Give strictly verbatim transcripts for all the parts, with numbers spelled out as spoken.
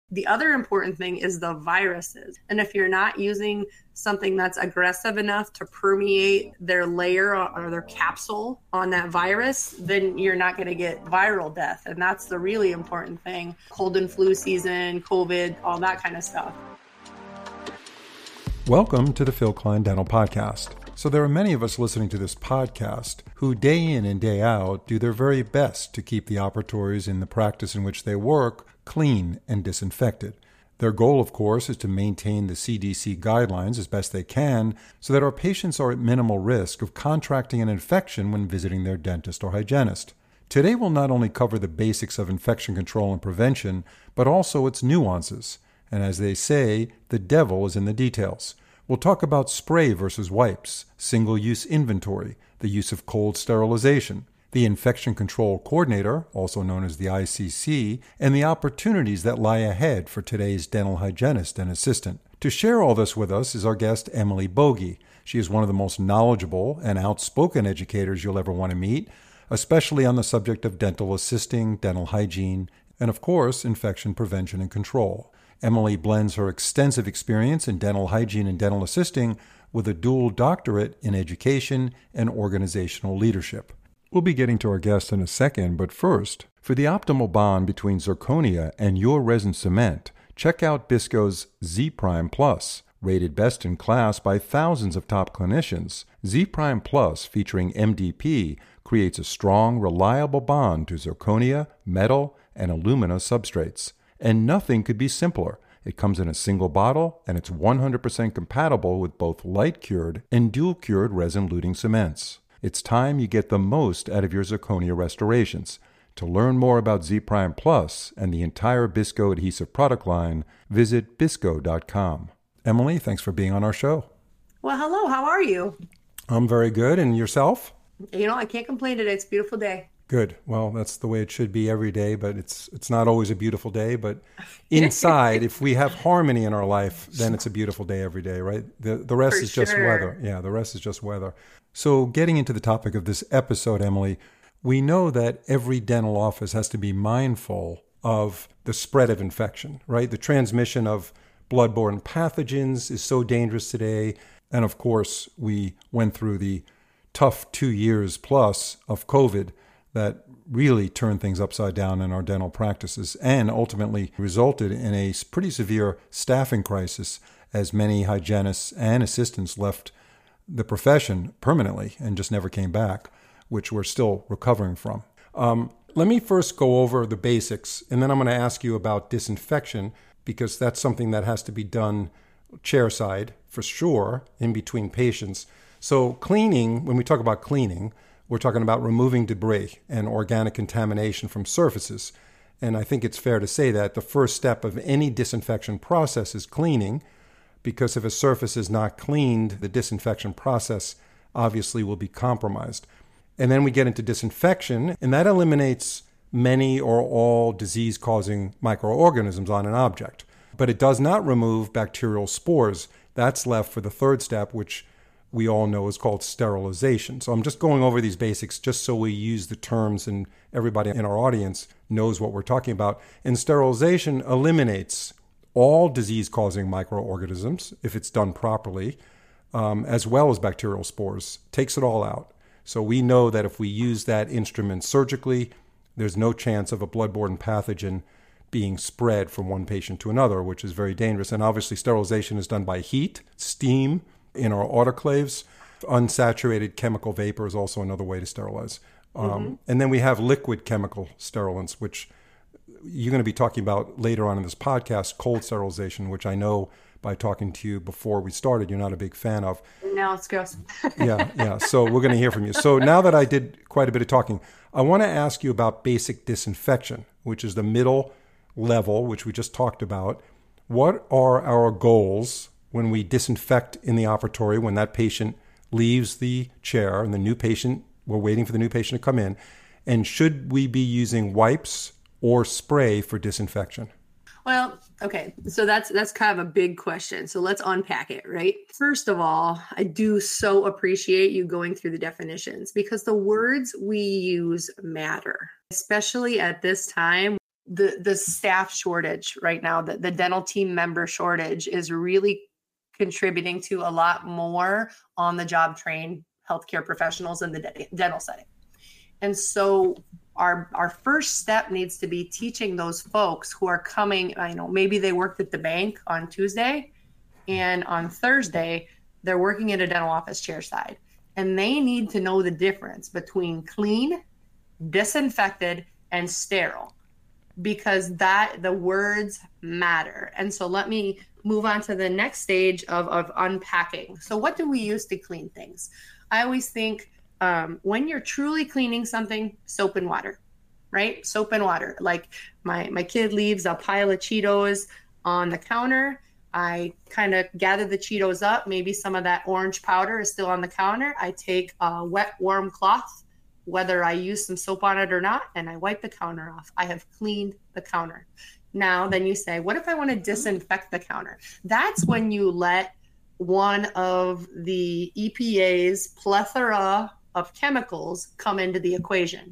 The other important thing is the viruses. And if you're not using something that's aggressive enough to permeate their layer or their capsule on that virus, then you're not going to get viral death. And that's the really important thing. Cold and flu season, COVID, all that kind of stuff. Welcome to the Phil Klein Dental Podcast. So there are many of us listening to this podcast who day in and day out do their very best to keep the operatories in the practice in which they work clean and disinfected. Their goal, of course, is to maintain the C D C guidelines as best they can so that our patients are at minimal risk of contracting an infection when visiting their dentist or hygienist. Today we'll not only cover the basics of infection control and prevention, but also its nuances. And as they say, the devil is in the details. We'll talk about spray versus wipes, single-use inventory, the use of cold sterilization, the Infection Control Coordinator, also known as the I C C, and the opportunities that lie ahead for today's dental hygienist and assistant. To share all this with us is our guest, Emily Bogie. She is one of the most knowledgeable and outspoken educators you'll ever want to meet, especially on the subject of dental assisting, dental hygiene, and of course, infection prevention and control. Emily blends her extensive experience in dental hygiene and dental assisting with a dual doctorate in education and organizational leadership. We'll be getting to our guest in a second, but first, for the optimal bond between zirconia and your resin cement, check out Bisco's Z-Prime Plus. Rated best in class by thousands of top clinicians, Z-Prime Plus featuring M D P creates a strong, reliable bond to zirconia, metal, and alumina substrates. And nothing could be simpler. It comes in a single bottle, and it's one hundred percent compatible with both light-cured and dual-cured resin-luting cements. It's time you get the most out of your zirconia restorations. To learn more about Z-Prime Plus and the entire Bisco adhesive product line, visit bisco dot com. Emily, thanks for being on our show. Well, hello. How are you? I'm very good. And yourself? You know, I can't complain today. It's a beautiful day. Good. Well, that's the way it should be every day, but it's it's not always a beautiful day. But inside, if we have harmony in our life, then it's a beautiful day every day, right? The the rest For is just sure. weather. Yeah, the rest is just weather. So getting into the topic of this episode, Emily, we know that every dental office has to be mindful of the spread of infection, right? The transmission of bloodborne pathogens is so dangerous today. And of course, we went through the tough two years plus of COVID that really turned things upside down in our dental practices and ultimately resulted in a pretty severe staffing crisis as many hygienists and assistants left the profession permanently and just never came back, which we're still recovering from. Um, let me first go over the basics, and then I'm going to ask you about disinfection because that's something that has to be done chairside for sure in between patients. So cleaning, when we talk about cleaning, we're talking about removing debris and organic contamination from surfaces. And I think it's fair to say that the first step of any disinfection process is cleaning, because if a surface is not cleaned, the disinfection process obviously will be compromised. And then we get into disinfection, and that eliminates many or all disease-causing microorganisms on an object. But it does not remove bacterial spores. That's left for the third step, which we all know is called sterilization. So I'm just going over these basics just so we use the terms and everybody in our audience knows what we're talking about. And sterilization eliminates all disease-causing microorganisms, if it's done properly, um, as well as bacterial spores. Takes it all out. So we know that if we use that instrument surgically, there's no chance of a bloodborne pathogen being spread from one patient to another, which is very dangerous. And obviously sterilization is done by heat, steam, in our autoclaves. Unsaturated chemical vapor is also another way to sterilize. Um, mm-hmm. And then we have liquid chemical sterilants, which you're going to be talking about later on in this podcast, cold sterilization, which I know by talking to you before we started, you're not a big fan of. No, it's gross. yeah, yeah. So we're going to hear from you. So now that I did quite a bit of talking, I want to ask you about basic disinfection, which is the middle level, which we just talked about. What are our goals when we disinfect in the operatory, when that patient leaves the chair and the new patient, we're waiting for the new patient to come in, and should we be using wipes or spray for disinfection? Well, okay, so that's that's kind of a big question. So let's unpack it, right? First of all, I do so appreciate you going through the definitions because the words we use matter, especially at this time the the staff shortage right now, the, the dental team member shortage is really contributing to a lot more on the job trained healthcare professionals in the de- dental setting. And so our our first step needs to be teaching those folks who are coming, I know maybe they worked at the bank on Tuesday and on Thursday they're working at a dental office chair side, and they need to know the difference between clean, disinfected, and sterile, because that the words matter. And so let me move on to the next stage of, of unpacking. So what do we use to clean things? I always think um, when you're truly cleaning something, soap and water, right? Soap and water. Like my, my kid leaves a pile of Cheetos on the counter. I kind of gather the Cheetos up. Maybe some of that orange powder is still on the counter. I take a wet, warm cloth, whether I use some soap on it or not, and I wipe the counter off. I have cleaned the counter. Now, then you say, what if I want to disinfect the counter? That's when you let one of the E P A's plethora of chemicals come into the equation.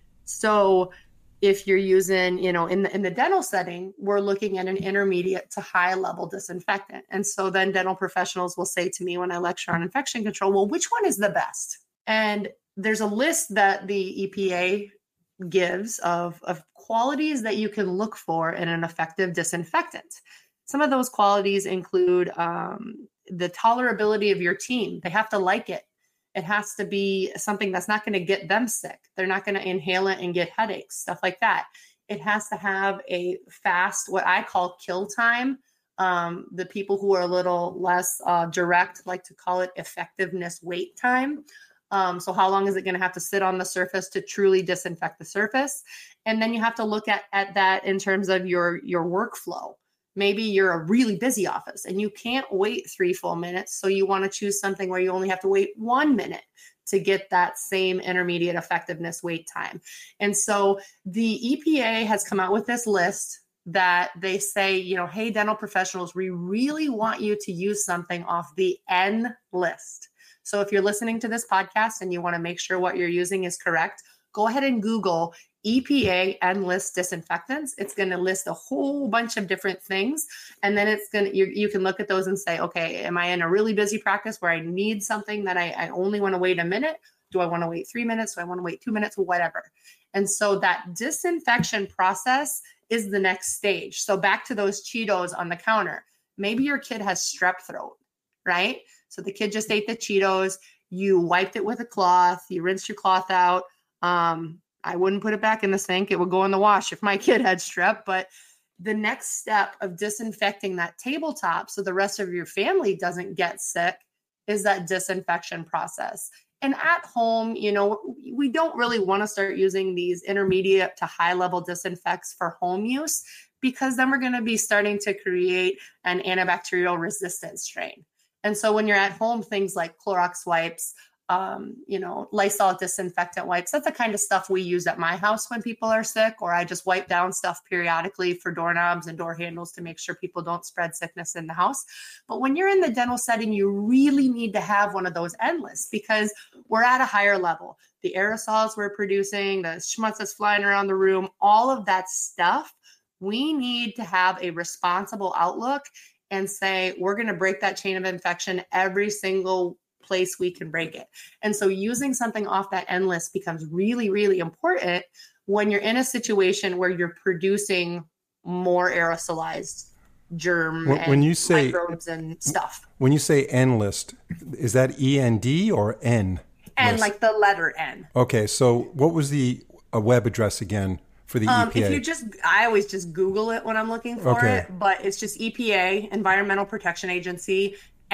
So if you're using, you know, in the, in the dental setting, we're looking at an intermediate to high level disinfectant. And so then dental professionals will say to me when I lecture on infection control, well, which one is the best? And there's a list that the E P A gives of, of qualities that you can look for in an effective disinfectant. Some of those qualities include um, the tolerability of your team. They have to like it. It has to be something that's not going to get them sick. They're not going to inhale it and get headaches, stuff like that. It has to have a fast, what I call kill time. Um, the people who are a little less uh, direct like to call it effectiveness wait time. Um, so how long is it going to have to sit on the surface to truly disinfect the surface? And then you have to look at, at that in terms of your, your workflow. Maybe you're a really busy office and you can't wait three full minutes. So you want to choose something where you only have to wait one minute to get that same intermediate effectiveness wait time. And so the E P A has come out with this list that they say, you know, hey, dental professionals, we really want you to use something off the N list. So if you're listening to this podcast and you want to make sure what you're using is correct, go ahead and Google E P A N-list disinfectants. It's going to list a whole bunch of different things. And then it's going to, you, you can look at those and say, okay, am I in a really busy practice where I need something that I, I only want to wait a minute? Do I want to wait three minutes? Do I want to wait two minutes? Whatever. And so that disinfection process is the next stage. So back to those Cheetos on the counter. Maybe your kid has strep throat, right? So the kid just ate the Cheetos. You wiped it with a cloth. You rinsed your cloth out. Um, I wouldn't put it back in the sink. It would go in the wash if my kid had strep. But the next step of disinfecting that tabletop so the rest of your family doesn't get sick is that disinfection process. And at home, you know, we don't really want to start using these intermediate to high level disinfects for home use, because then we're going to be starting to create an antibacterial resistant strain. And so when you're at home, things like Clorox wipes, um, you know, Lysol disinfectant wipes, that's the kind of stuff we use at my house when people are sick, or I just wipe down stuff periodically for doorknobs and door handles to make sure people don't spread sickness in the house. But when you're in the dental setting, you really need to have one of those N-lists, because we're at a higher level. The aerosols we're producing, the schmutz that's flying around the room, all of that stuff, we need to have a responsible outlook and say, we're going to break that chain of infection every single place we can break it. And so using something off that N list becomes really, really important when you're in a situation where you're producing more aerosolized germ when, and when you say, microbes and stuff. When you say N list, is that E N D or N? And like the letter N. Okay, so what was the a web address again for the um, E P A? If you just, I always just Google it when I'm looking for okay. it, but it's just E P A, Environmental Protection Agency,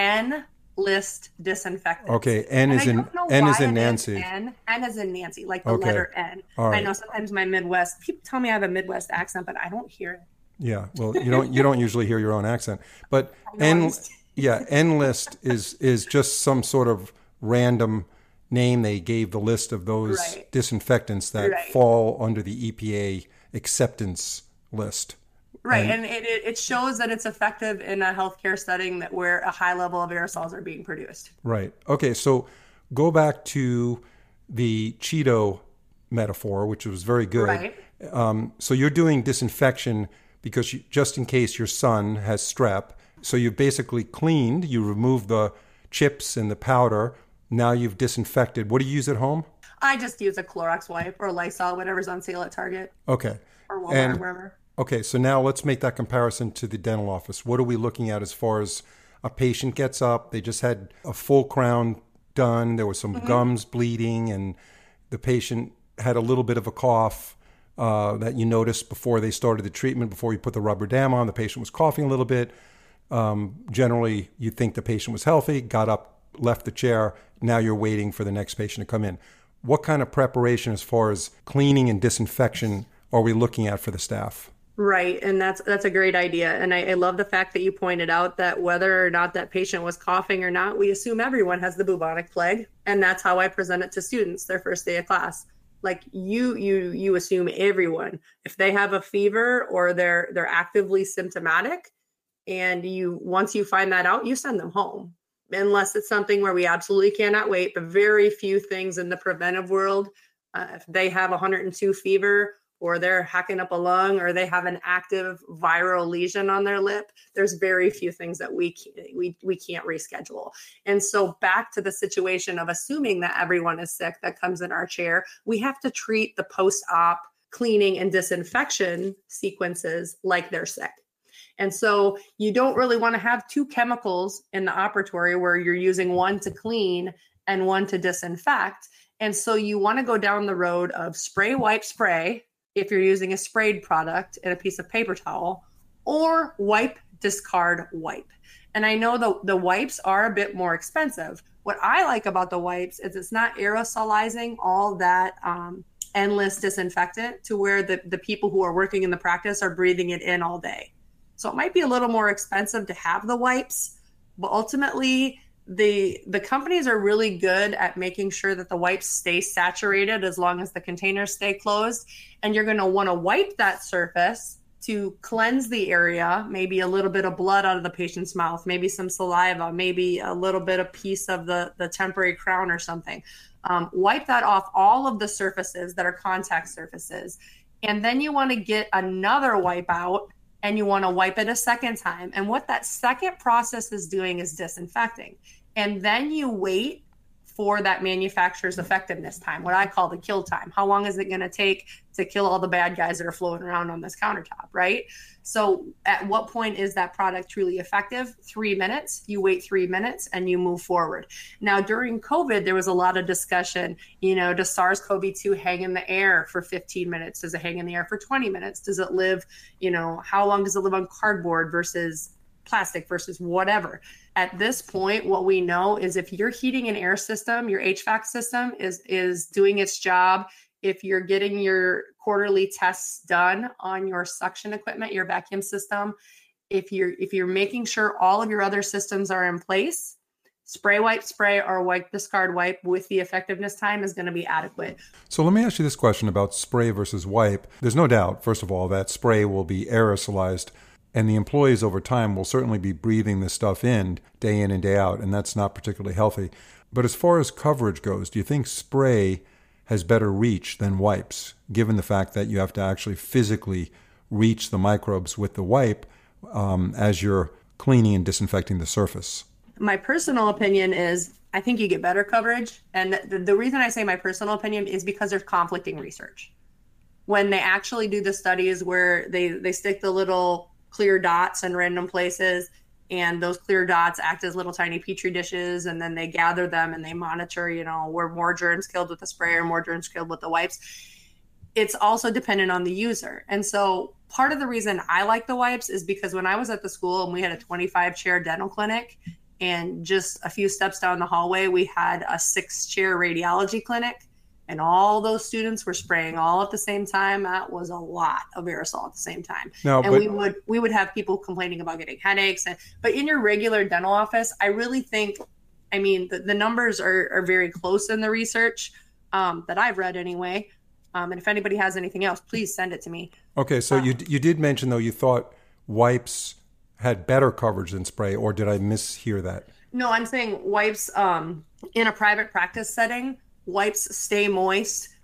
N list disinfectants. Okay, N and is in N is in Nancy. Is N, N is in Nancy, like the okay. letter N. All right. I know sometimes my Midwest people tell me I have a Midwest accent, but I don't hear it. Yeah, well, you don't you don't usually hear your own accent, but N yeah N list is is just some sort of random name they gave the list of those right. disinfectants that right. fall under the E P A acceptance list. Right, and, and it, it shows that it's effective in a healthcare setting that where a high level of aerosols are being produced. Right. Okay, so go back to the Cheeto metaphor, which was very good. Right. Um, so you're doing disinfection because you, just in case your son has strep. So you've basically cleaned, you removed the chips and the powder. Now you've disinfected. What do you use at home? I just use a Clorox wipe or Lysol, whatever's on sale at Target. Okay. Or Walmart, and, wherever. Okay, so now let's make that comparison to the dental office. What are we looking at as far as a patient gets up, they just had a full crown done, there was some mm-hmm. gums bleeding, and the patient had a little bit of a cough uh, that you noticed before they started the treatment, before you put the rubber dam on, the patient was coughing a little bit. Um, generally, you think the patient was healthy, got up, left the chair, now you're waiting for the next patient to come in. What kind of preparation as far as cleaning and disinfection are we looking at for the staff? Right. And that's that's a great idea. And I, I love the fact that you pointed out that whether or not that patient was coughing or not, we assume everyone has the bubonic plague. And that's how I present it to students their first day of class. Like you you you assume everyone. If they have a fever or they're they're actively symptomatic, and you once you find that out, you send them home. Unless it's something where we absolutely cannot wait. But very few things in the preventive world, uh, if they have one hundred two fever, or they're hacking up a lung, or they have an active viral lesion on their lip, there's very few things that we can't, we, we can't reschedule. And so back to the situation of assuming that everyone is sick that comes in our chair, we have to treat the post-op cleaning and disinfection sequences like they're sick. And so you don't really want to have two chemicals in the operatory where you're using one to clean and one to disinfect. And so you want to go down the road of spray, wipe, spray, if you're using a sprayed product in a piece of paper towel, or wipe, discard, wipe. And I know the, the wipes are a bit more expensive. What I like about the wipes is it's not aerosolizing all that um, endless disinfectant to where the, the people who are working in the practice are breathing it in all day. So it might be a little more expensive to have the wipes, but ultimately the the companies are really good at making sure that the wipes stay saturated as long as the containers stay closed. And you're going to want to wipe that surface to cleanse the area, maybe a little bit of blood out of the patient's mouth, maybe some saliva, maybe a little bit of piece of the, the temporary crown or something. Um, wipe that off all of the surfaces that are contact surfaces. And then you want to get another wipe out, and you want to wipe it a second time. And what that second process is doing is disinfecting. And then you wait for that manufacturer's effectiveness time, what I call the kill time. How long is it going to take to kill all the bad guys that are floating around on this countertop, right? So at what point is that product truly effective? Three minutes. You wait three minutes and you move forward. Now, during COVID, there was a lot of discussion, you know, does SARS-C o V two hang in the air for fifteen minutes? Does it hang in the air for twenty minutes? Does it live, you know, how long does it live on cardboard versus plastic versus whatever? At this point, what we know is if your heating and air system, your H V A C system is, is doing its job, if you're getting your quarterly tests done on your suction equipment, your vacuum system, if you're if you're making sure all of your other systems are in place, spray, wipe, spray, or wipe, discard, wipe with the effectiveness time is going to be adequate. So let me ask you this question about spray versus wipe. There's no doubt, first of all, that spray will be aerosolized, and the employees over time will certainly be breathing this stuff in day in and day out, and that's not particularly healthy. But as far as coverage goes, do you think spray has better reach than wipes, given the fact that you have to actually physically reach the microbes with the wipe um, as you're cleaning and disinfecting the surface? My personal opinion is I think you get better coverage. And the, the reason I say my personal opinion is because there's conflicting research. When they actually do the studies where they, they stick the little clear dots in random places, and those clear dots act as little tiny petri dishes, and then they gather them and they monitor, you know, were more germs killed with the spray or more germs killed with the wipes. It's also dependent on the user. And so part of the reason I like the wipes is because when I was at the school and we had a twenty-five chair dental clinic, and just a few steps down the hallway, we had a six chair radiology clinic. And all those students were spraying all at the same time. That was a lot of aerosol at the same time. No, and but, we would we would have people complaining about getting headaches. And, but in your regular dental office, I really think, I mean, the, the numbers are, are very close in the research um, that I've read anyway. Um, and if anybody has anything else, please send it to me. Okay, so um, you you did mention, though, you thought wipes had better coverage than spray, or did I mishear that? No, I'm saying wipes um, in a private practice setting, wipes stay moist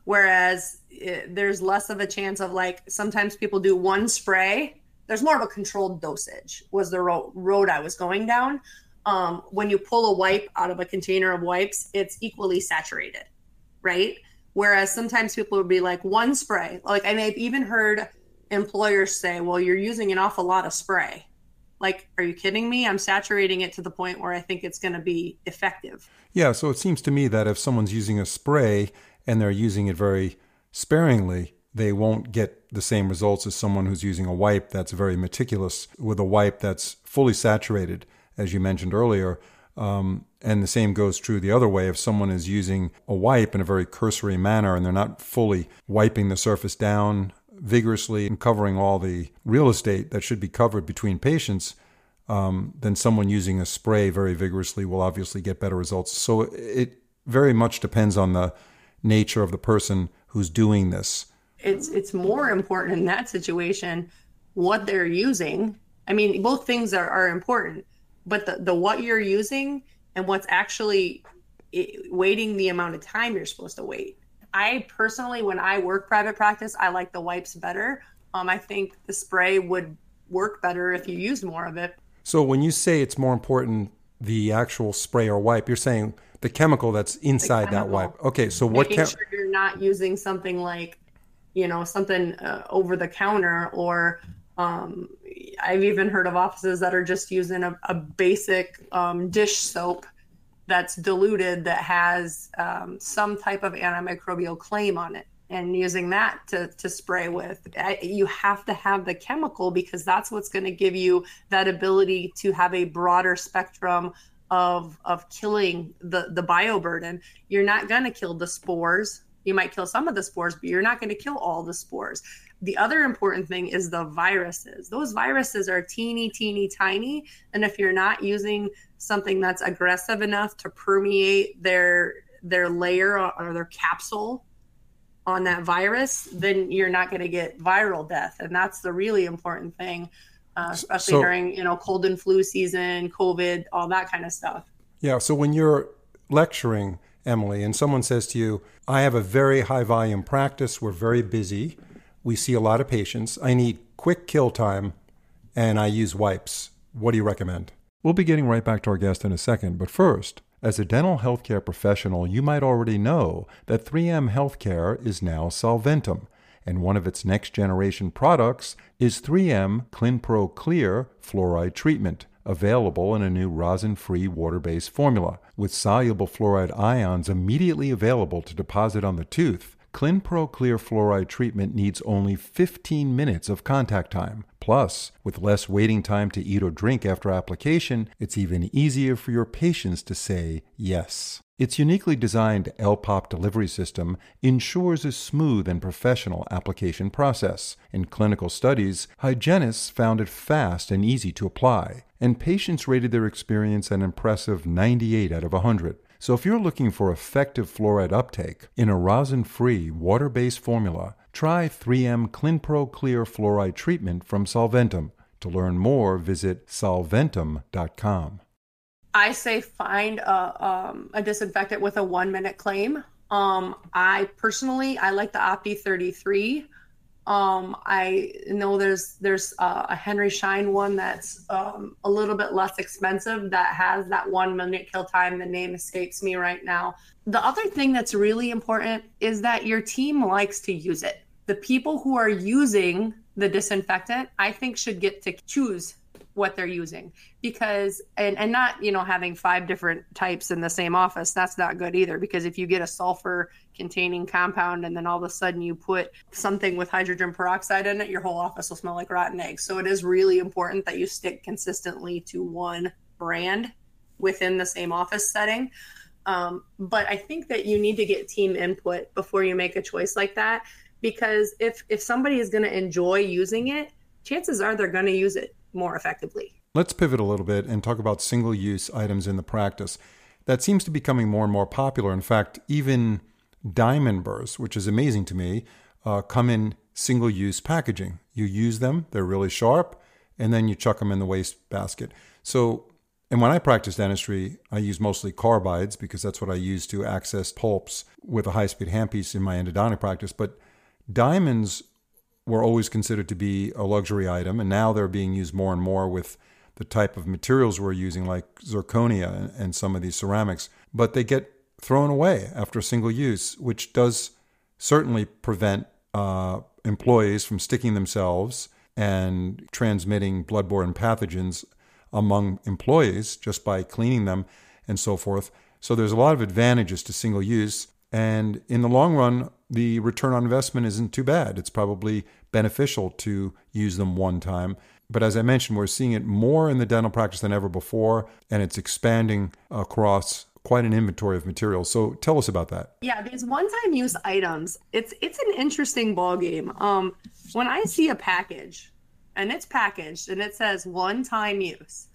Whereas it, there's less of a chance of like, sometimes people do one spray. There's more of a controlled dosage was the ro- road I was going down. Um, when you pull a wipe out of a container of wipes, it's equally saturated, right? Whereas sometimes people would be like one spray. Like, and I've even heard employers say, well, you're using an awful lot of spray. Like, are you kidding me? I'm saturating it to the point where I think it's going to be effective. Yeah, so it seems to me that if someone's using a spray and they're using it very sparingly, they won't get the same results as someone who's using a wipe that's very meticulous with a wipe that's fully saturated, as you mentioned earlier. Um, and the same goes true the other way. If someone is using a wipe in a very cursory manner and they're not fully wiping the surface down vigorously and covering all the real estate that should be covered between patients, um, then someone using a spray very vigorously will obviously get better results. So it very much depends on the nature of the person who's doing this. It's it's more important in that situation what they're using. I mean, both things are, are important, but the, the what you're using and what's actually waiting the amount of time you're supposed to wait. I personally, when I work private practice, I like the wipes better. Um, I think the spray would work better if you used more of it. So when you say it's more important, the actual spray or wipe, you're saying the chemical that's inside that wipe. Okay, so what? Making sure you're not using something like, you know, something uh, over the counter, or um, I've even heard of offices that are just using a, a basic um, dish soap that's diluted that has um, some type of antimicrobial claim on it, and using that to, to spray with. I, you have to have the chemical because that's what's going to give you that ability to have a broader spectrum of of killing the, the bioburden. You're not going to kill the spores. You might kill some of the spores, but you're not going to kill all the spores. The other important thing is the viruses. Those viruses are teeny, teeny, tiny. And if you're not using something that's aggressive enough to permeate their their layer or their capsule on that virus, then you're not going to get viral death. And that's the really important thing, uh, especially so, during, you know, cold and flu season, COVID, all that kind of stuff. Yeah. So when you're lecturing, Emily, and someone says to you, I have a very high volume practice. We're very busy. We see a lot of patients. I need quick kill time, and I use wipes. What do you recommend? We'll be getting right back to our guest in a second, but first, as a dental healthcare professional, you might already know that three M Healthcare is now Solventum, and one of its next-generation products is three M ClinPro Clear Fluoride Treatment, available in a new rosin-free water-based formula. With soluble fluoride ions immediately available to deposit on the tooth, ClinPro Clear Fluoride Treatment needs only fifteen minutes of contact time. Plus, with less waiting time to eat or drink after application, it's even easier for your patients to say yes. Its uniquely designed L P O P delivery system ensures a smooth and professional application process. In clinical studies, hygienists found it fast and easy to apply, and patients rated their experience an impressive ninety-eight out of one hundred. So if you're looking for effective fluoride uptake in a rosin-free, water-based formula, try three M ClinPro Clear Fluoride Treatment from Solventum. To learn more, visit solventum dot com. I say find a, um, a disinfectant with a one-minute claim. Um, I personally, I like the Opti thirty-three. Um, I know there's there's uh, a Henry Schein one that's um, a little bit less expensive that has that one minute kill time. The name escapes me right now. The other thing that's really important is that your team likes to use it. The people who are using the disinfectant, I think, should get to choose what they're using, because and and not, you know, having five different types in the same office. That's not good either, because if you get a sulfur containing compound and then all of a sudden you put something with hydrogen peroxide in it, your whole office will smell like rotten eggs. So it is really important that you stick consistently to one brand within the same office setting. Um, but I think that you need to get team input before you make a choice like that, because if if somebody is going to enjoy using it, chances are they're going to use it more effectively. Let's pivot a little bit and talk about single-use items in the practice. That seems to be becoming more and more popular. In fact, even diamond burrs, which is amazing to me, uh, come in single-use packaging. You use them, they're really sharp, and then you chuck them in the waste basket. So And when I practice dentistry, I use mostly carbides because that's what I use to access pulps with a high-speed handpiece in my endodontic practice. But diamonds were always considered to be a luxury item, and now they're being used more and more with the type of materials we're using, like zirconia and some of these ceramics. But they get thrown away after a single use, which does certainly prevent uh, employees from sticking themselves and transmitting bloodborne pathogens among employees just by cleaning them and so forth. So there's a lot of advantages to single use. And in the long run, the return on investment isn't too bad. It's probably beneficial to use them one time. But as I mentioned, we're seeing it more in the dental practice than ever before, and it's expanding across quite an inventory of materials. So tell us about that. Yeah, these one-time use items, it's it's an interesting ballgame. Um, when I see a package and it's packaged and it says one-time use,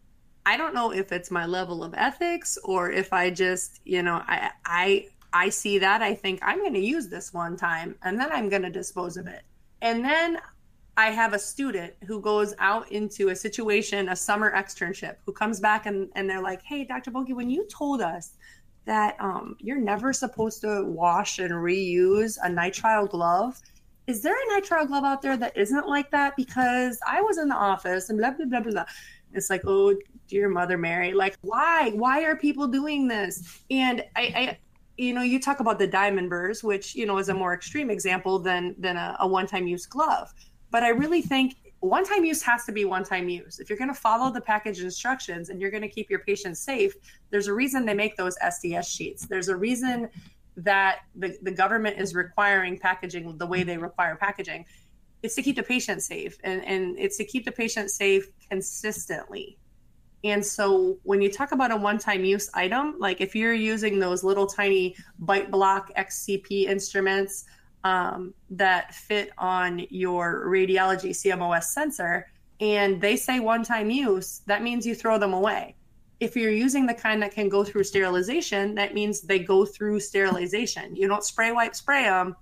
I don't know if it's my level of ethics or if I just, you know, I I I see that, I think I'm going to use this one time and then I'm going to dispose of it. And then I have a student who goes out into a situation, a summer externship, who comes back and, and they're like, hey, Doctor Bohlke, when you told us that um, you're never supposed to wash and reuse a nitrile glove, is there a nitrile glove out there that isn't like that? Because I was in the office and blah, blah, blah, blah, blah. It's like, oh, dear Mother Mary, like, why? Why are people doing this? And I, I you know, you talk about the diamond burrs, which, you know, is a more extreme example than, than a, a one-time use glove. But I really think one-time use has to be one-time use. If you're going to follow the package instructions and you're going to keep your patients safe, there's a reason they make those S D S sheets. There's a reason that the, the government is requiring packaging the way they require packaging. It's to keep the patient safe, and, and it's to keep the patient safe consistently. And so when you talk about a one-time use item, like if you're using those little tiny Bite Block X C P instruments, Um, that fit on your radiology C M O S sensor, and they say one-time use, that means you throw them away. If you're using the kind that can go through sterilization, that means they go through sterilization. You don't spray wipe spray them,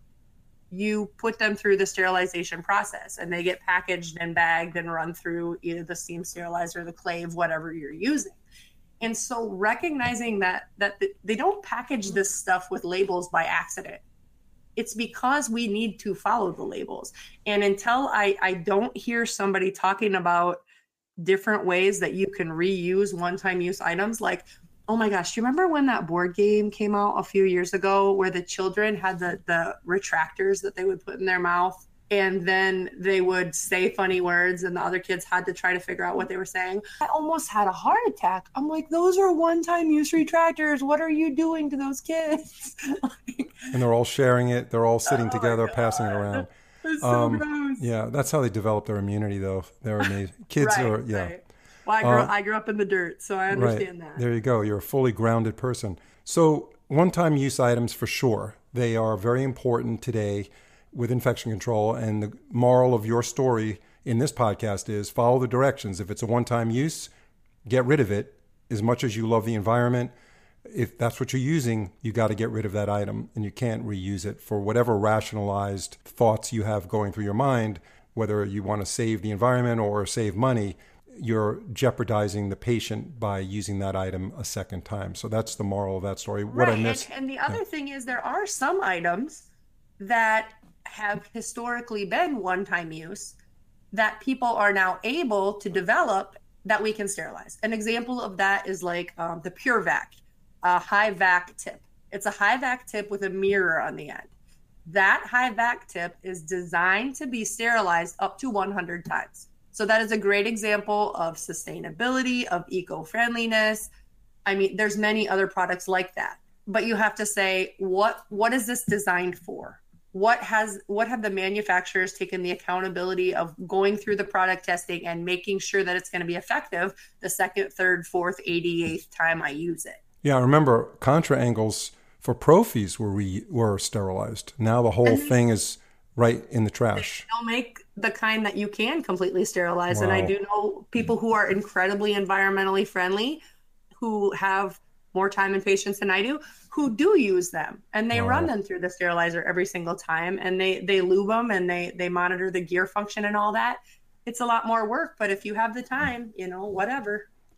you put them through the sterilization process, and they get packaged and bagged and run through either the steam sterilizer, the clave, whatever you're using. And so recognizing that that they don't package this stuff with labels by accident. It's because we need to follow the labels. And until I, I don't hear somebody talking about different ways that you can reuse one-time use items, like, oh my gosh, do you remember when that board game came out a few years ago where the children had the, the retractors that they would put in their mouth and then they would say funny words and the other kids had to try to figure out what they were saying? I almost had a heart attack. I'm like, those are one-time use retractors. What are you doing to those kids? Like, and they're all sharing it. They're all sitting oh together, passing it around. It's so um, gross. Yeah, that's how they develop their immunity, though. They're amazing. Kids right, are, yeah. Right. Well, I grew, uh, I grew up in the dirt, so I understand right. that. There you go. You're a fully grounded person. So one-time use items, for sure, they are very important today with infection control. And the moral of your story in this podcast is follow the directions. If it's a one-time use, get rid of it. As much as you love the environment, if that's what you're using, you got to get rid of that item, and you can't reuse it for whatever rationalized thoughts you have going through your mind, whether you want to save the environment or save money. You're jeopardizing the patient by using that item a second time. So that's the moral of that story. What right. I missed. And, and the other yeah. thing is there are some items that have historically been one-time use that people are now able to develop that we can sterilize. An example of that is like um, the PureVac, a high vac tip. It's a high vac tip with a mirror on the end. That high vac tip is designed to be sterilized up to one hundred times. So that is a great example of sustainability, of eco-friendliness. I mean, there's many other products like that, but you have to say, what what is this designed for? What has what have the manufacturers taken the accountability of going through the product testing and making sure that it's going to be effective the second, third, fourth, eighty-eighth time I use it? Yeah, I remember contra angles for Profies were re, were sterilized. Now the whole thing is right in the trash. They'll make the kind that you can completely sterilize. Wow. And I do know people who are incredibly environmentally friendly, who have more time and patience than I do, who do use them, and they wow. run them through the sterilizer every single time, and they they lube them, and they they monitor the gear function and all that. It's a lot more work, but if you have the time, you know, whatever.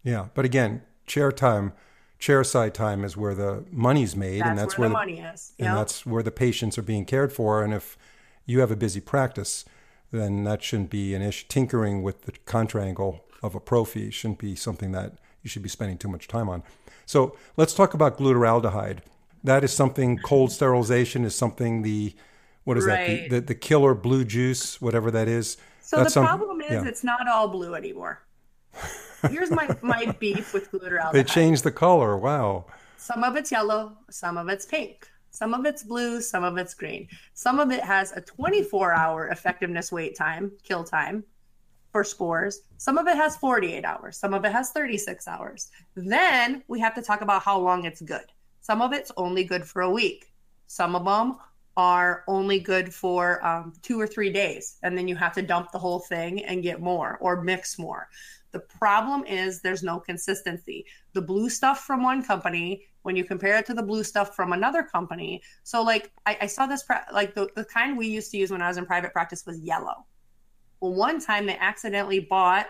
Yeah. But again, chair time, chair side time is where the money's made. That's and that's where, where the the money is. And Yep. that's where the patients are being cared for. And if you have a busy practice, then that shouldn't be an issue. Tinkering with the contrangle of a prophy shouldn't be something that you should be spending too much time on. So let's talk about glutaraldehyde. That is something, cold sterilization is something, the, what is that? Right. The, the, the killer blue juice, whatever that is. So That's the some, problem is yeah. it's not all blue anymore. Here's my, my beef with glutaraldehyde. They changed the color. Wow. Some of it's yellow, some of it's pink, some of it's blue, some of it's green. Some of it has a twenty-four hour effectiveness wait time, kill time for spores. Some of it has forty-eight hours. Some of it has thirty-six hours. Then we have to talk about how long it's good. Some of it's only good for a week. Some of them are only good for um, two or three days. And then you have to dump the whole thing and get more or mix more. The problem is there's no consistency. The blue stuff from one company, when you compare it to the blue stuff from another company. So like I, I saw this, like the, the kind we used to use when I was in private practice was yellow. Well, one time they accidentally bought,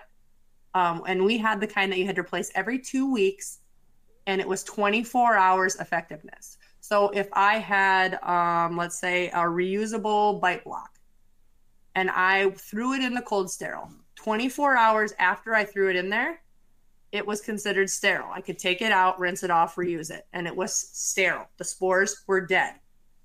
um, and we had the kind that you had to replace every two weeks, and it was twenty-four hours effectiveness. So if I had, um, let's say, a reusable bite block, and I threw it in the cold sterile, twenty-four hours after I threw it in there, it was considered sterile. I could take it out, rinse it off, reuse it, and it was sterile. The spores were dead.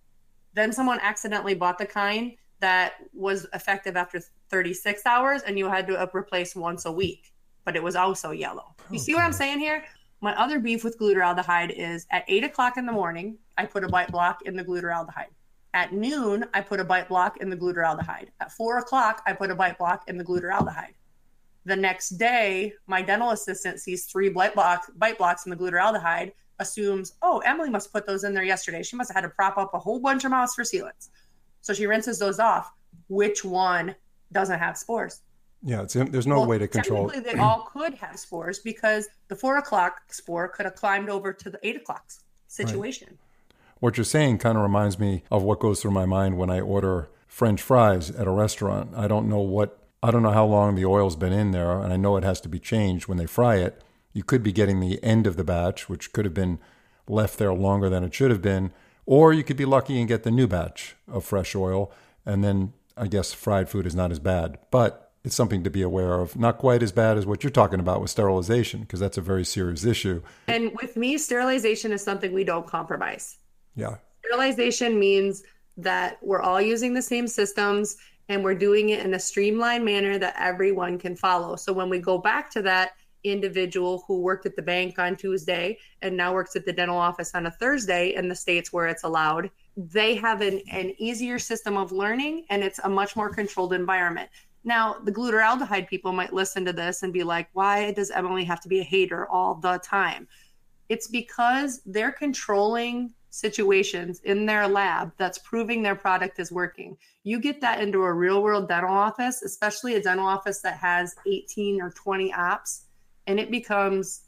Then someone accidentally bought the kind that was effective after thirty-six hours, and you had to replace once a week, but it was also yellow. You okay. See what I'm saying here? My other beef with glutaraldehyde is at eight o'clock in the morning, I put a bite block in the glutaraldehyde. At noon, I put a bite block in the glutaraldehyde. At four o'clock, I put a bite block in the glutaraldehyde. The next day, my dental assistant sees three bite, block, bite blocks in the glutaraldehyde, assumes, oh, Emily must put those in there yesterday. She must have had to prop up a whole bunch of mouths for sealants. So she rinses those off. Which one doesn't have spores? Yeah, it's, there's no well, way to control it. Technically, they all could have spores because the four o'clock spore could have climbed over to the eight o'clock situation. Right. What you're saying kind of reminds me of what goes through my mind when I order French fries at a restaurant. I don't know what, I don't know how long the oil's been in there, and I know it has to be changed when they fry it. You could be getting the end of the batch, which could have been left there longer than it should have been, or you could be lucky and get the new batch of fresh oil, and then I guess fried food is not as bad. But it's something to be aware of. Not quite as bad as what you're talking about with sterilization, because that's a very serious issue. And with me, sterilization is something we don't compromise. Yeah. Sterilization means that we're all using the same systems and we're doing it in a streamlined manner that everyone can follow. So when we go back to that individual who worked at the bank on Tuesday and now works at the dental office on a Thursday in the states where it's allowed, they have an, an easier system of learning, and it's a much more controlled environment. Now, the glutaraldehyde people might listen to this and be like, why does Emily have to be a hater all the time? It's because they're controlling situations in their lab that's proving their product is working. You get that into a real world dental office, especially a dental office that has eighteen or twenty ops, and it becomes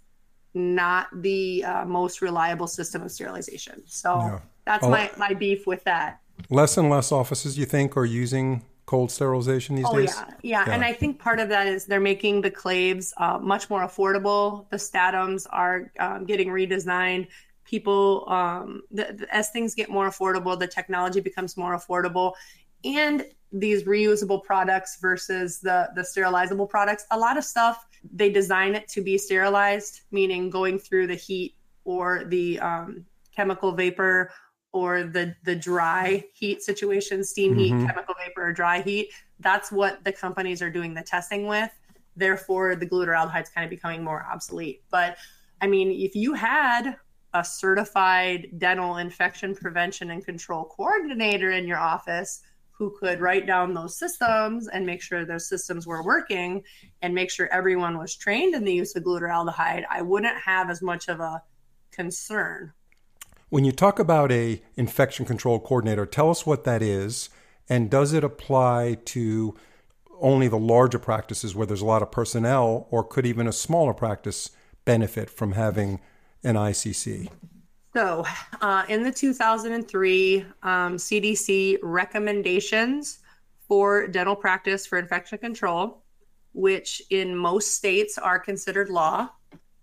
not the uh, most reliable system of sterilization. So yeah. that's well, my, my beef with that. Less and less offices, you think, are using cold sterilization these oh, days? Yeah. yeah, yeah. And I think part of that is they're making the claves uh, much more affordable. The statums are um, getting redesigned. People, um, the, the, as things get more affordable, the technology becomes more affordable. And these reusable products versus the, the sterilizable products, a lot of stuff, they design it to be sterilized, meaning going through the heat or the um, chemical vapor or the the dry heat situation, steam heat, mm-hmm. chemical vapor, or dry heat. That's what the companies are doing the testing with. Therefore, the glutaraldehyde is kind of becoming more obsolete. But I mean, if you had a certified dental infection prevention and control coordinator in your office who could write down those systems and make sure those systems were working and make sure everyone was trained in the use of glutaraldehyde, I wouldn't have as much of a concern. When you talk about a infection control coordinator, tell us what that is, and does it apply to only the larger practices where there's a lot of personnel, or could even a smaller practice benefit from having an I C C? So uh, in the two thousand three um, C D C recommendations for dental practice for infection control, which in most states are considered law,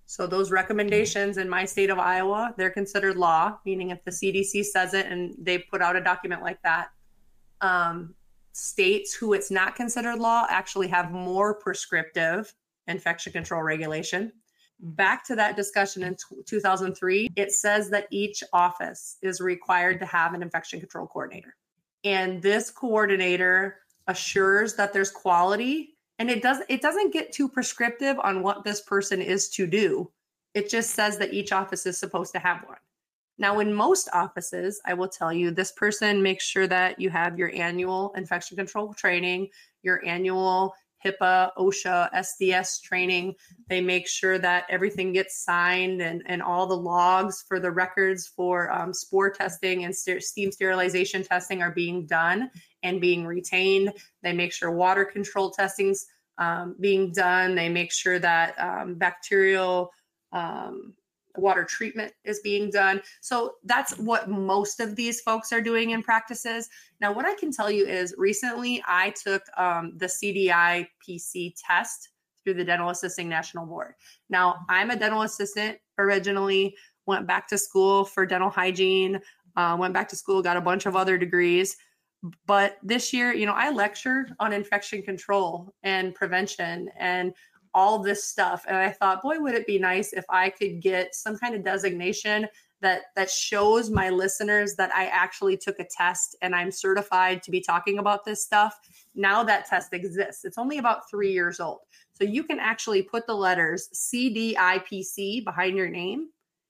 So those recommendations in my state of Iowa, they're considered law, meaning if the C D C says it and they put out a document like that, um, states who it's not considered law actually have more prescriptive infection control regulation. Back to that discussion in two thousand three, it says that each office is required to have an infection control coordinator. And this coordinator assures that there's quality, and it does it doesn't get too prescriptive on what this person is to do. It just says that each office is supposed to have one. Now, in most offices, I will tell you, this person makes sure that you have your annual infection control training, your annual HIPAA, OSHA, S D S training. They make sure that everything gets signed and, and all the logs for the records for um, spore testing and st- steam sterilization testing are being done and being retained. They make sure water control testing's um, being done. They make sure that um, bacterial um, water treatment is being done. So that's what most of these folks are doing in practices. Now, what I can tell you is recently I took um, the C D I P C test through the Dental Assisting National Board. Now, I'm a dental assistant originally, went back to school for dental hygiene, uh, went back to school, got a bunch of other degrees. But this year, you know, I lectured on infection control and prevention and all this stuff. And I thought, boy, would it be nice if I could get some kind of designation that that shows my listeners that I actually took a test and I'm certified to be talking about this stuff. Now that test exists. It's only about three years old. So you can actually put the letters C D I P C behind your name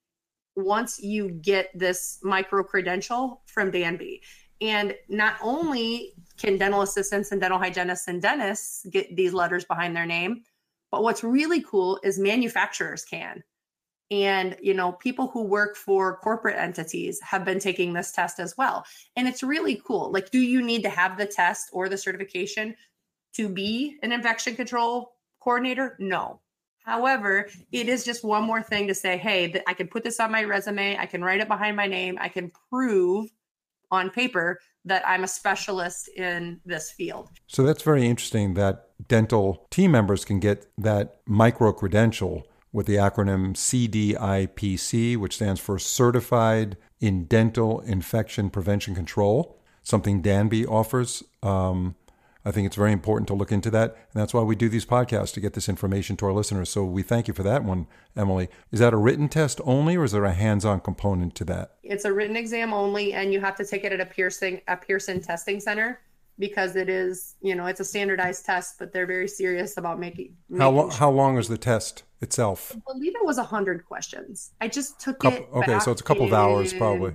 once you get this micro credential from Danby. And not only can dental assistants and dental hygienists and dentists get these letters behind their name, but what's really cool is manufacturers can. And, you know, people who work for corporate entities have been taking this test as well. And it's really cool. Like, do you need to have the test or the certification to be an infection control coordinator? No. However, it is just one more thing to say, hey, I can put this on my resume. I can write it behind my name. I can prove on paper that I'm a specialist in this field. So that's very interesting that dental team members can get that micro credential with the acronym C D I P C, which stands for Certified in Dental Infection Prevention Control, something Danby offers. Um, I think it's very important to look into that. And that's why we do these podcasts, to get this information to our listeners. So we thank you for that one, Emily. Is that a written test only, or is there a hands-on component to that? It's a written exam only, and you have to take it at a Pearson, a Pearson testing center, because it is, you know, it's a standardized test, but they're very serious about making, making How, lo- sure. how long is the test itself? I believe it was one hundred questions. I just took Couple, it. okay, so it's a couple of hours probably.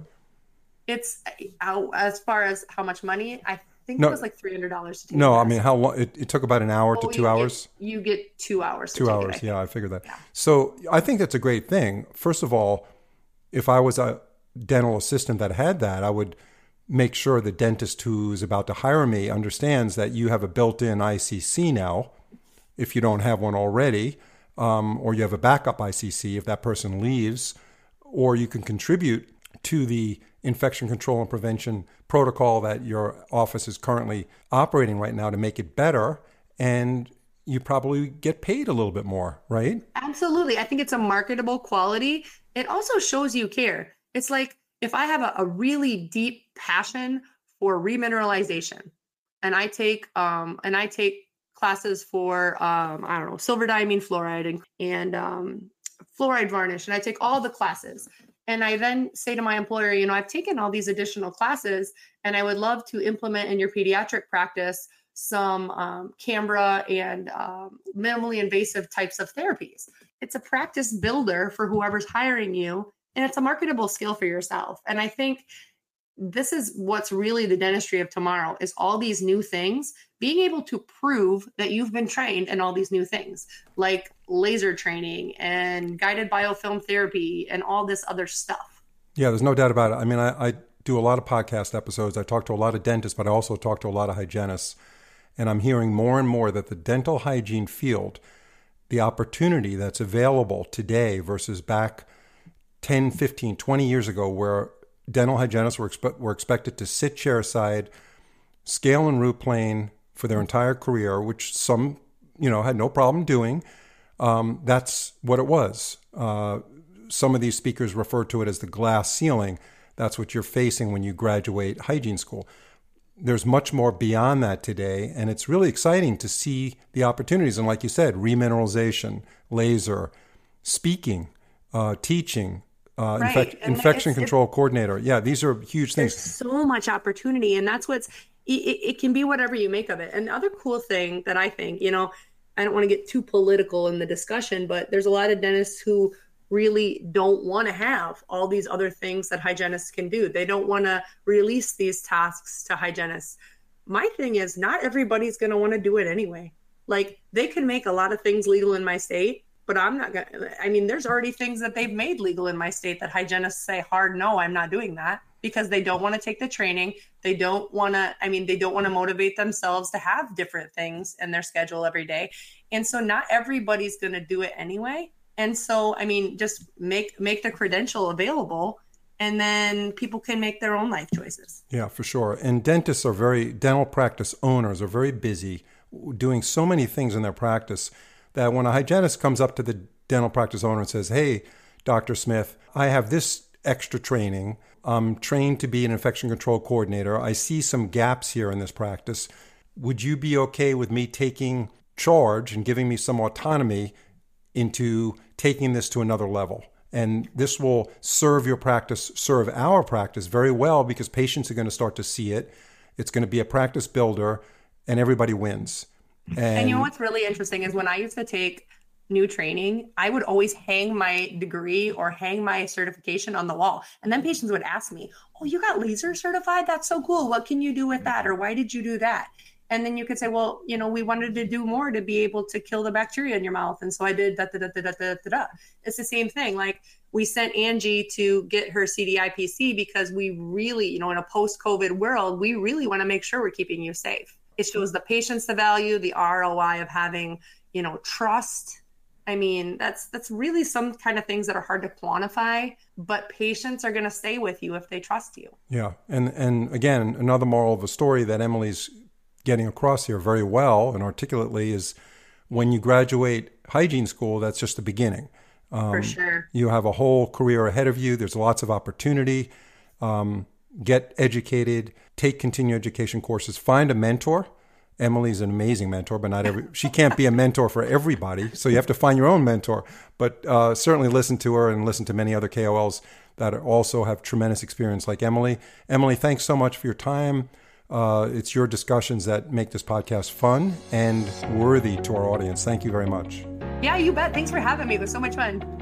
It's, uh, as far as how much money, I think No, it was like three hundred dollars to take No, the I test. mean, how long? It, it took about an hour Oh, to two you hours. Get, you get two hours. To Two take hours, it, yeah, I figured that. Yeah. So I think that's a great thing. First of all, if I was a dental assistant that had that, I would make sure the dentist who's about to hire me understands that you have a built-in I C C now, if you don't have one already, um, or you have a backup I C C if that person leaves, or you can contribute to the infection control and prevention protocol that your office is currently operating right now to make it better, and you probably get paid a little bit more, right? Absolutely. I think it's a marketable quality. It also shows you care. It's like if I have a, a really deep passion for remineralization, and I take um and I take classes for um I don't know, silver diamine fluoride and, and um fluoride varnish, and I take all the classes. And I then say to my employer, you know, I've taken all these additional classes and I would love to implement in your pediatric practice some um, Cambra and um, minimally invasive types of therapies. It's a practice builder for whoever's hiring you, and it's a marketable skill for yourself. And I think this is what's really the dentistry of tomorrow, is all these new things, being able to prove that you've been trained in all these new things, like laser training and guided biofilm therapy and all this other stuff. Yeah, there's no doubt about it. I mean, I, I do a lot of podcast episodes. I talk to a lot of dentists, but I also talk to a lot of hygienists. And I'm hearing more and more that the dental hygiene field, the opportunity that's available today versus back ten, fifteen, twenty years ago, where dental hygienists were, expe- were expected to sit chairside, scale and root plane for their entire career, which some, you know, had no problem doing. um, that's what it was. Uh, some of these speakers refer to it as the glass ceiling. That's what you're facing when you graduate hygiene school. There's much more beyond that today, and it's really exciting to see the opportunities. And like you said, remineralization, laser, speaking, uh, teaching, uh, Right. infec- And infection it's- control coordinator. Yeah, these are huge There's things. so much opportunity, and that's what's it, it it can be whatever you make of it. And the other cool thing that I think, you know, I don't want to get too political in the discussion, but there's a lot of dentists who really don't want to have all these other things that hygienists can do. They don't want to release these tasks to hygienists. My thing is, not everybody's going to want to do it anyway. Like, they can make a lot of things legal in my state, but I'm not going to, I mean, there's already things that they've made legal in my state that hygienists say hard, no, I'm not doing that, because they don't want to take the training. They don't want to, I mean, they don't want to motivate themselves to have different things in their schedule every day. And so not everybody's going to do it anyway. And so, I mean, just make make the credential available, and then people can make their own life choices. Yeah, for sure. And dentists are very, dental practice owners are very busy doing so many things in their practice that when a hygienist comes up to the dental practice owner and says, hey, Doctor Smith, I have this extra training. I'm trained to be an infection control coordinator. I see some gaps here in this practice. Would you be okay with me taking charge and giving me some autonomy into taking this to another level? And this will serve your practice, serve our practice very well, because patients are going to start to see it. It's going to be a practice builder, and everybody wins. And, and you know what's really interesting is when I used to take new training, I would always hang my degree or hang my certification on the wall. And then patients would ask me, oh, you got laser certified? That's so cool. What can you do with that? Or why did you do that? And then you could say, well, you know, we wanted to do more to be able to kill the bacteria in your mouth. And so I did da, da, da, da, da, da, da. It's the same thing. Like, we sent Angie to get her C D I P C because we really, you know, in a post-COVID world, we really want to make sure we're keeping you safe. It shows the patients the value, the R O I of having, you know, trust. I mean, that's that's really some kind of things that are hard to quantify, but patients are going to stay with you if they trust you. Yeah. And, and again, another moral of the story that Emily's getting across here very well and articulately is, when you graduate hygiene school, that's just the beginning. Um, For sure. You have a whole career ahead of you. There's lots of opportunity. Um, get educated, take continuing education courses, find a mentor. Emily's an amazing mentor, but not every, she can't be a mentor for everybody. So you have to find your own mentor, but uh, certainly listen to her and listen to many other K O Ls that also have tremendous experience like Emily. Emily, thanks so much for your time. Uh, it's your discussions that make this podcast fun and worthy to our audience. Thank you very much. Yeah, you bet. Thanks for having me. It was so much fun.